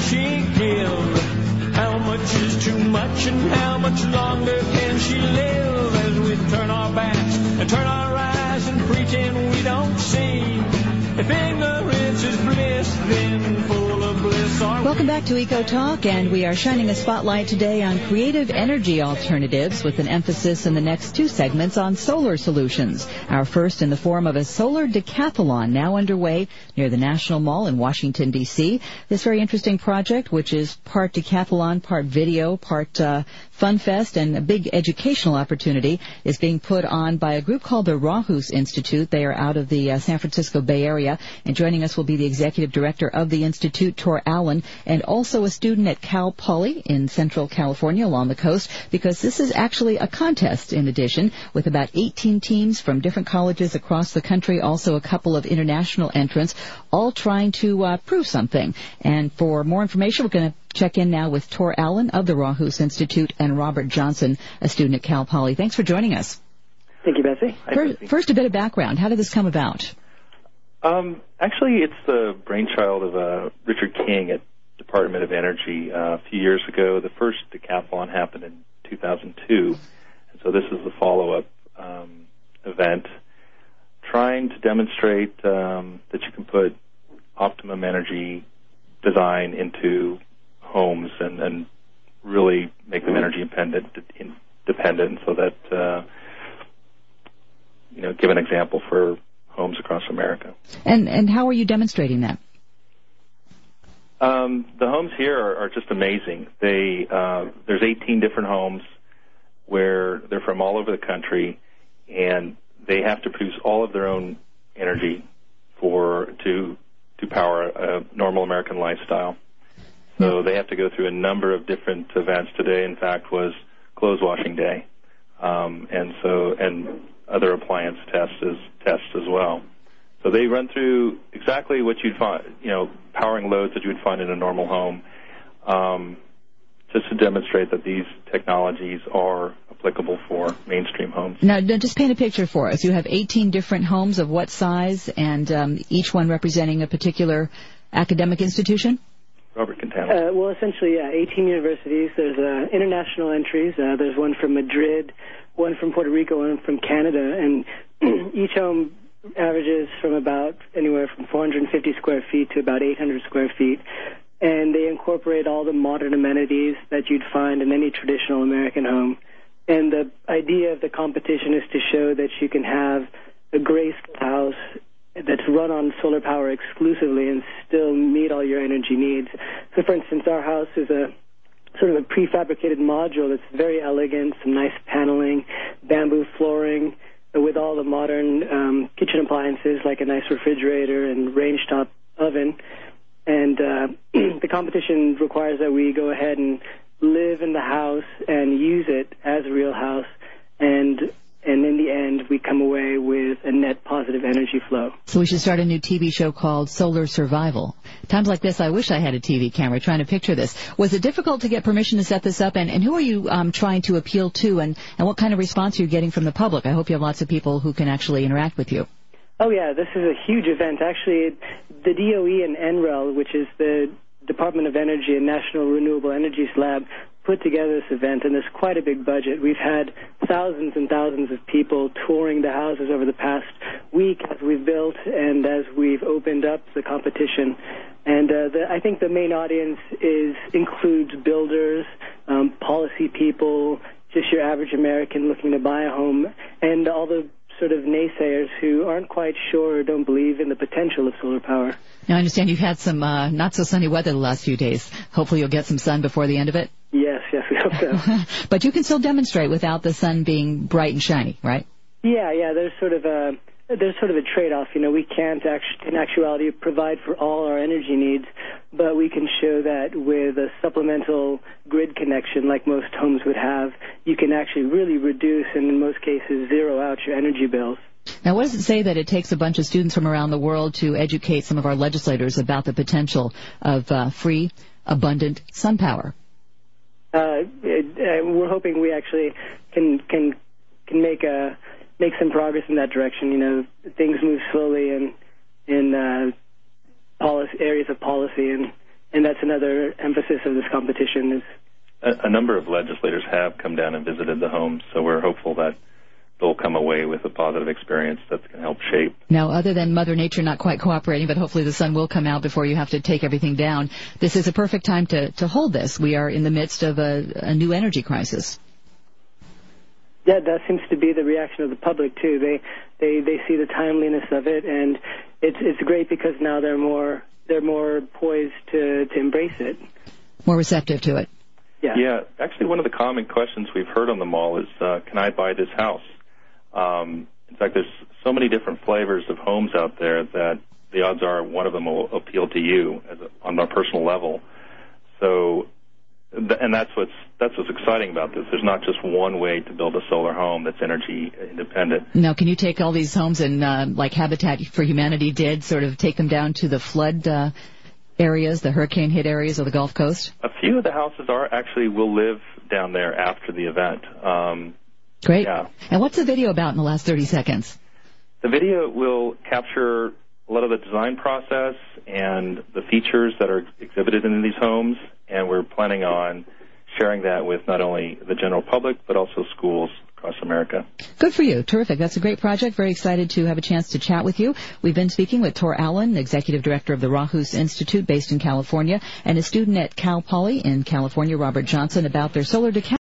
she give? How much is too much and how much longer can she live as we turn our backs and turn our eyes and pretend we don't see? If ignorance is bliss, then full of bliss are we. Welcome back to Eco Talk, and we are shining a spotlight today on creative energy alternatives with an emphasis in the next two segments on solar solutions. Our first in the form of a solar decathlon now underway near the National Mall in Washington, D.C. This very interesting project, which is part decathlon, part video, part Fun Fest, and a big educational opportunity, is being put on by a group called the Rawhus Institute. They are out of the San Francisco Bay Area, and joining us will be the executive director of the Institute, Tor Allen, and also a student at Cal Poly in Central California along the coast, because this is actually a contest in addition, with about 18 teams from different colleges across the country, also a couple of international entrants, all trying to prove something. And for more information, we're going to check in now with Tor Allen of the Rawhus Institute and Robert Johnson, a student at Cal Poly. Thanks for joining us. Thank you, Betsy. First, a bit of background. How did this come about? Actually, it's the brainchild of Richard King at Department of Energy a few years ago. The first decathlon happened in 2002, and so this is the follow-up event, trying to demonstrate that you can put optimum energy design into homes and really make them energy independent, so that give an example for homes across America. And how are you demonstrating that? The homes here are just amazing. There's 18 different homes where they're from all over the country, and they have to produce all of their own energy to power a normal American lifestyle. So they have to go through a number of different events. Today, in fact, was clothes washing day, and other appliance tests as well. So they run through exactly what you'd find, powering loads that you would find in a normal home, just to demonstrate that these technologies are applicable for mainstream homes. Now, just paint a picture for us. You have 18 different homes of what size, and each one representing a particular academic institution? Robert can tell us. Well, essentially, 18 universities. There's international entries. There's one from Madrid, one from Puerto Rico, one from Canada, and each home averages from about anywhere from 450 square feet to about 800 square feet, and they incorporate all the modern amenities that you'd find in any traditional American home. And the idea of the competition is to show that you can have a graceful house that's run on solar power exclusively and still meet all your energy needs. So, for instance, our house is a sort of a prefabricated module that's very elegant, some nice paneling, bamboo flooring, with all the modern kitchen appliances like a nice refrigerator and range-top oven. And the competition requires that we go ahead and live in the house and use it as a real house, and in the end, we come away with a net positive energy flow. So we should start a new TV show called Solar Survival. Times like this, I wish I had a TV camera trying to picture this. Was it difficult to get permission to set this up, and who are you trying to appeal to, and what kind of response are you getting from the public? I hope you have lots of people who can actually interact with you. Oh, yeah, this is a huge event. Actually, the DOE and NREL, which is the Department of Energy and National Renewable Energies Lab, put together this event, and there's quite a big budget. We've had thousands and thousands of people touring the houses over the past week as we've built and as we've opened up the competition. And I think the main audience includes builders, policy people, just your average American looking to buy a home, and all the sort of naysayers who aren't quite sure or don't believe in the potential of solar power. Now, I understand you've had some not-so-sunny weather the last few days. Hopefully you'll get some sun before the end of it? Yes, we hope so. But you can still demonstrate without the sun being bright and shiny, right? Yeah, there's sort of a trade-off. We can't in actuality provide for all our energy needs, but we can show that with a supplemental grid connection like most homes would have, you can actually really reduce and in most cases zero out your energy bills. Now, what does it say that it takes a bunch of students from around the world to educate some of our legislators about the potential of free, abundant sun power? We're hoping we actually can make some progress in that direction. Things move slowly in areas of policy, and and that's another emphasis of this competition. Is a number of legislators have come down and visited the homes, so we're hopeful that they'll come away with a positive experience that's going to help shape. Now, other than Mother Nature not quite cooperating, but hopefully the sun will come out before you have to take everything down, this is a perfect time to hold this. We are in the midst of a new energy crisis. Yeah, that seems to be the reaction of the public too. They see the timeliness of it, and it's great because now they're more poised to embrace it, more receptive to it. Yeah. Actually, one of the common questions we've heard on the mall is, can I buy this house? In fact, there's so many different flavors of homes out there that the odds are one of them will appeal to you on a personal level. So, and that's what's exciting about this. There's not just one way to build a solar home that's energy independent. Now, can you take all these homes and, like Habitat for Humanity did, sort of take them down to the flood areas, the hurricane-hit areas of the Gulf Coast? A few of the houses will live down there after the event. Great. Yeah. And what's the video about in the last 30 seconds? The video will capture a lot of the design process and the features that are exhibited in these homes, and we're planning on sharing that with not only the general public, but also schools across America. Good for you. Terrific. That's a great project. Very excited to have a chance to chat with you. We've been speaking with Tor Allen, Executive Director of the Rajus Institute based in California, and a student at Cal Poly in California, Robert Johnson, about their solar decathlon.